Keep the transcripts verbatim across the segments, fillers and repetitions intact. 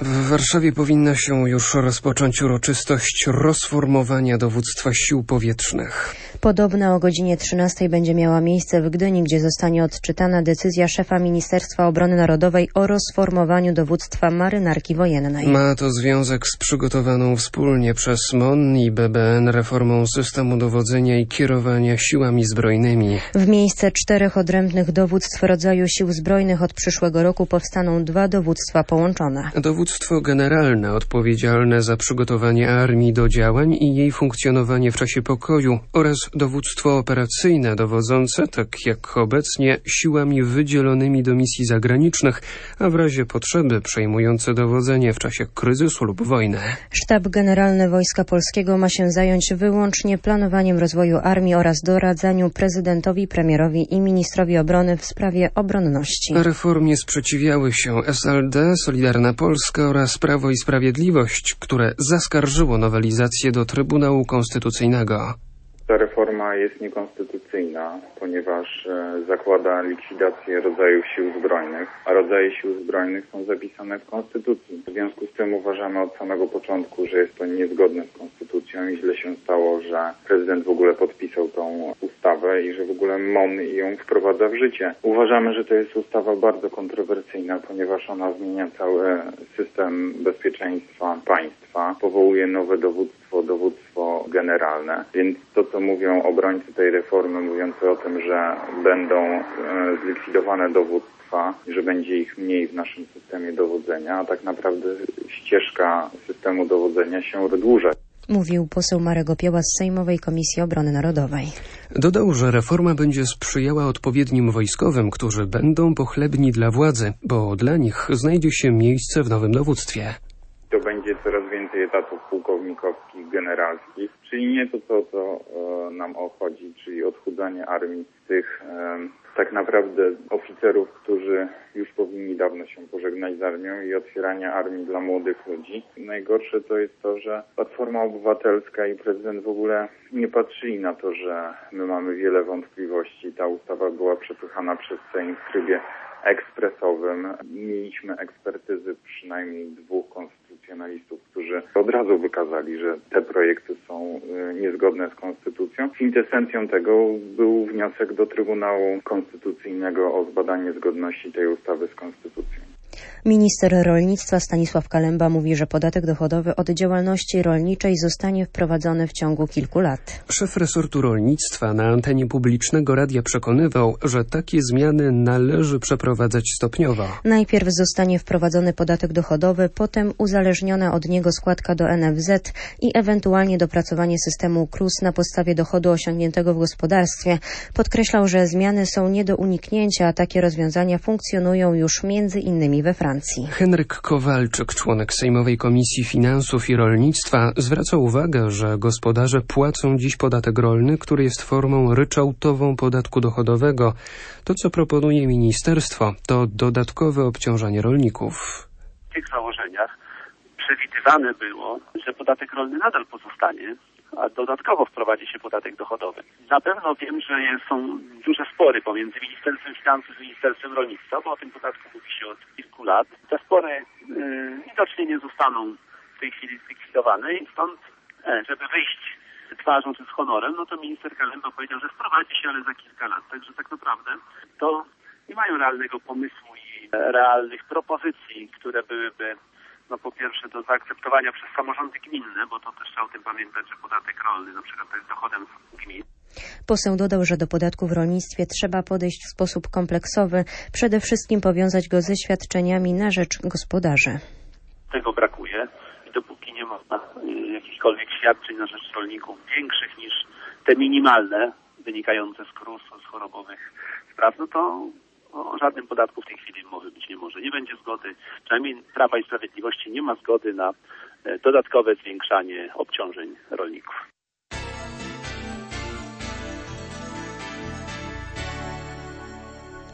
W Warszawie powinna się już rozpocząć uroczystość rozformowania dowództwa sił powietrznych. Podobno o godzinie trzynastej będzie miała miejsce w Gdyni, gdzie zostanie odczytana decyzja szefa Ministerstwa Obrony Narodowej o rozformowaniu dowództwa marynarki wojennej. Ma to związek z przygotowaną wspólnie przez M O N i B B N reformą systemu dowodzenia i kierowania siłami zbrojnymi. W miejsce czterech odrębnych dowództw rodzaju sił zbrojnych od przyszłego roku powstaną dwa dowództwa połączone. Dowództwo generalne odpowiedzialne za przygotowanie armii do działań i jej funkcjonowanie w czasie pokoju oraz dowództwo operacyjne dowodzące, tak jak obecnie, siłami wydzielonymi do misji zagranicznych, a w razie potrzeby przejmujące dowodzenie w czasie kryzysu lub wojny. Sztab Generalny Wojska Polskiego ma się zająć wyłącznie planowaniem rozwoju armii oraz doradzaniu prezydentowi, premierowi i ministrowi obrony w sprawie obronności. Reformie sprzeciwiały się S L D, Solidarna Polska oraz Prawo i Sprawiedliwość, które zaskarżyło nowelizację do Trybunału Konstytucyjnego. Ta reforma jest niekonstytucyjna, ponieważ zakłada likwidację rodzajów sił zbrojnych, a rodzaje sił zbrojnych są zapisane w Konstytucji. W związku z tym uważamy od samego początku, że jest to niezgodne z Konstytucją i źle się stało, że prezydent w ogóle podpisał tą ustawę i że w ogóle M O N ją wprowadza w życie. Uważamy, że to jest ustawa bardzo kontrowersyjna, ponieważ ona zmienia cały system bezpieczeństwa państwa, powołuje nowe dowództwo, dowództwo generalne, więc to, co mówią obrońcy tej reformy, mówiący o tym, że będą e, zlikwidowane dowództwa, że będzie ich mniej w naszym systemie dowodzenia, a tak naprawdę ścieżka systemu dowodzenia się wydłuża. Mówił poseł Marek Opieła z Sejmowej Komisji Obrony Narodowej. Dodał, że reforma będzie sprzyjała odpowiednim wojskowym, którzy będą pochlebni dla władzy, bo dla nich znajdzie się miejsce w nowym dowództwie. To będzie coraz więcej etatów pułkownikowskich, generalskich, czyli nie to, co, co e, nam obchodzi, czyli odchudzanie armii tych e, tak naprawdę oficerów, którzy już powinni dawno się pożegnać z armią i otwieranie armii dla młodych ludzi. Najgorsze to jest to, że Platforma Obywatelska i prezydent w ogóle nie patrzyli na to, że my mamy wiele wątpliwości. Ta ustawa była przepychana przez Sejm w trybie ekspresowym. Mieliśmy ekspertyzy przynajmniej dwóch konstytucjonalistów, którzy od razu wykazali, że te projekty są niezgodne z konstytucją. Kwintesencją tego był wniosek do Trybunału Konstytucyjnego o zbadanie zgodności tej ustawy z konstytucją. Minister rolnictwa Stanisław Kalemba mówi, że podatek dochodowy od działalności rolniczej zostanie wprowadzony w ciągu kilku lat. Szef resortu rolnictwa na antenie publicznego radia przekonywał, że takie zmiany należy przeprowadzać stopniowo. Najpierw zostanie wprowadzony podatek dochodowy, potem uzależniona od niego składka do N F Z i ewentualnie dopracowanie systemu K R U S na podstawie dochodu osiągniętego w gospodarstwie. Podkreślał, że zmiany są nie do uniknięcia, a takie rozwiązania funkcjonują już między innymi we Francji. Henryk Kowalczyk, członek Sejmowej Komisji Finansów i Rolnictwa, zwraca uwagę, że gospodarze płacą dziś podatek rolny, który jest formą ryczałtową podatku dochodowego. To, co proponuje ministerstwo, to dodatkowe obciążanie rolników. W tych założeniach przewidywane było, że podatek rolny nadal pozostanie, a dodatkowo wprowadzi się podatek dochodowy. Na pewno wiem, że są duże spory pomiędzy Ministerstwem Finansów i Ministerstwem Rolnictwa, bo o tym podatku mówi się od kilku lat. Te spory yy, widocznie nie zostaną w tej chwili zlikwidowane i stąd, e, żeby wyjść twarzą czy z honorem, no to minister Kalemba powiedział, że wprowadzi się, ale za kilka lat. Także tak naprawdę to nie mają realnego pomysłu i e, realnych propozycji, które byłyby no po pierwsze do zaakceptowania przez samorządy gminne, bo to też trzeba o tym pamiętać, że podatek rolny na przykład to jest dochodem gmin. Poseł dodał, że do podatku w rolnictwie trzeba podejść w sposób kompleksowy, przede wszystkim powiązać go ze świadczeniami na rzecz gospodarzy. Tego brakuje i dopóki nie ma jakichkolwiek świadczeń na rzecz rolników większych niż te minimalne wynikające z K R U S-u, z chorobowych spraw, no to o żadnym podatku w tej chwili mowy być nie może. Nie będzie zgody, przynajmniej Prawa i Sprawiedliwości nie ma zgody na dodatkowe zwiększanie obciążeń rolników.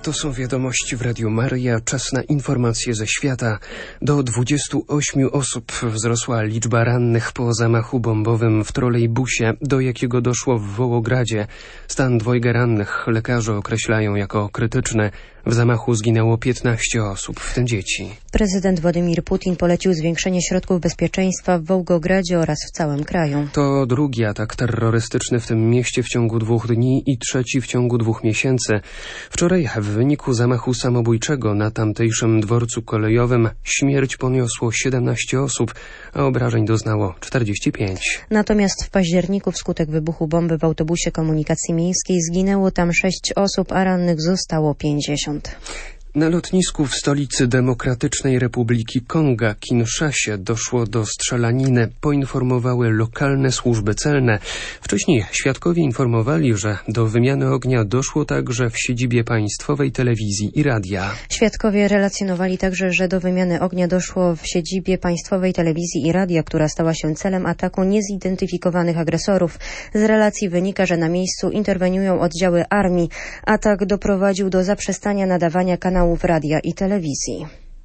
To są wiadomości w Radiu Maryja. Czas na informacje ze świata. Do dwudziestu ośmiu osób wzrosła liczba rannych po zamachu bombowym w trolejbusie, do jakiego doszło w Wołogradzie. Stan dwojga rannych lekarze określają jako krytyczny. W zamachu zginęło piętnaście osób, w tym dzieci. Prezydent Władimir Putin polecił zwiększenie środków bezpieczeństwa w Wołgogradzie oraz w całym kraju. To drugi atak terrorystyczny w tym mieście w ciągu dwóch dni i trzeci w ciągu dwóch miesięcy. Wczoraj w wyniku zamachu samobójczego na tamtejszym dworcu kolejowym śmierć poniosło siedemnaście osób, a obrażeń doznało czterdzieści pięć. Natomiast w październiku wskutek wybuchu bomby w autobusie komunikacji miejskiej zginęło tam sześć osób, a rannych zostało pięćdziesiąt. Na lotnisku w stolicy Demokratycznej Republiki Konga, Kinszasie, doszło do strzelaniny, poinformowały lokalne służby celne. Wcześniej świadkowie informowali, że do wymiany ognia doszło także w siedzibie państwowej telewizji i radia. Świadkowie relacjonowali także, że do wymiany ognia doszło w siedzibie państwowej telewizji i radia, która stała się celem ataku niezidentyfikowanych agresorów. Z relacji wynika, że na miejscu interweniują oddziały armii. Atak doprowadził do zaprzestania nadawania kanałów radia i telewizji.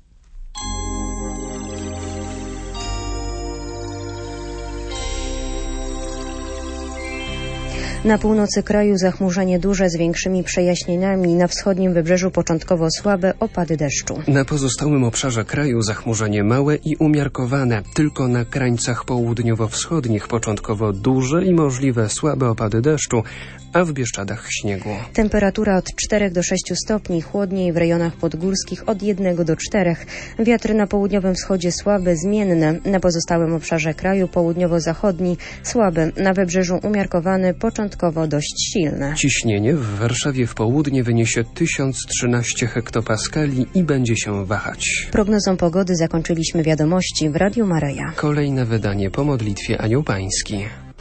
Na północy kraju zachmurzenie duże z większymi przejaśnieniami, na wschodnim wybrzeżu początkowo słabe opady deszczu. Na pozostałym obszarze kraju zachmurzenie małe i umiarkowane. Tylko na krańcach południowo-wschodnich początkowo duże i możliwe słabe opady deszczu, a w Bieszczadach śniegu. Temperatura od czterech do sześciu stopni, chłodniej w rejonach podgórskich od jednego do czterech. Wiatry na południowym wschodzie słabe, zmienne. Na pozostałym obszarze kraju południowo-zachodni słaby, na wybrzeżu umiarkowany, początkowo dość silne. Ciśnienie w Warszawie w południe wyniesie tysiąc trzynaście hektopaskali i będzie się wahać. Prognozą pogody zakończyliśmy wiadomości w Radiu Maryja. Kolejne wydanie po modlitwie Anioł Pański.